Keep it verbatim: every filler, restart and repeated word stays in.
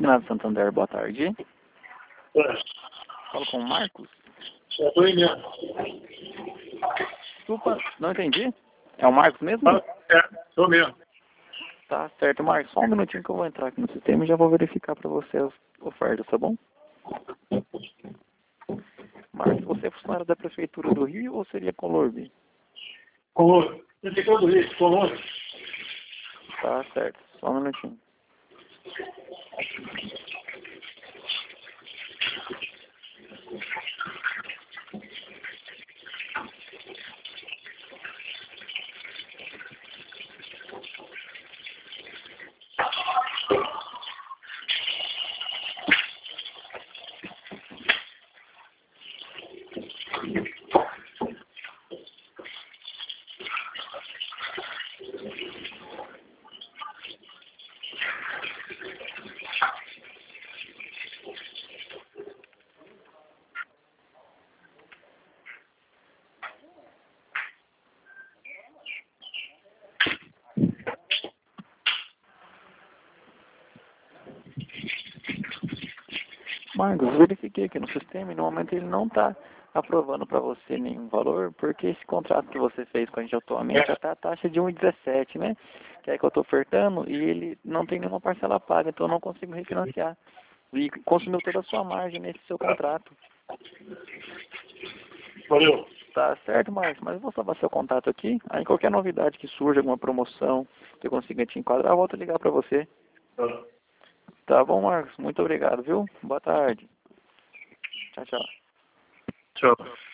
Segnato Santander, boa tarde. É, Falo com o Marcos. é por aí mesmo. Desculpa, não entendi. É o Marcos mesmo? Ah, é, sou mesmo. Tá certo, Marcos. Só um minutinho que eu vou entrar aqui no sistema e já vou verificar para você as ofertas, tá bom? Marcos, você é funcionário da Prefeitura do Rio ou seria Colorbe? Colônia. Prefeitura do Rio, Colônia. Tá certo, só um minutinho. Marcos, verifiquei aqui no sistema e no momento ele não está aprovando para você nenhum valor, porque esse contrato que você fez com a gente atualmente já está a taxa de um vírgula dezessete, né? Que é que eu estou ofertando e ele não tem nenhuma parcela paga, então eu não consigo refinanciar. E consumiu toda a sua margem nesse seu contrato. Valeu. Tá certo, Marcos, mas eu vou salvar seu contato aqui. Aí qualquer novidade que surja, alguma promoção, que eu consiga te enquadrar, eu volto a ligar para você. Tá. Tá bom, Marcos? Muito obrigado, viu? Boa tarde. Tchau, tchau. Tchau.